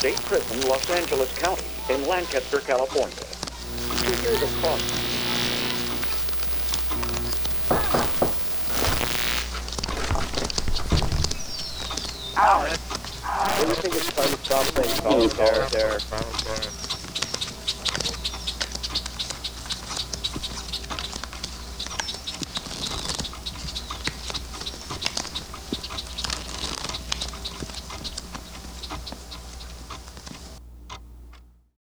State Prison, Los Angeles County, in Lancaster, California. To hear the cost. What do you think it's time to stop saying solitaire?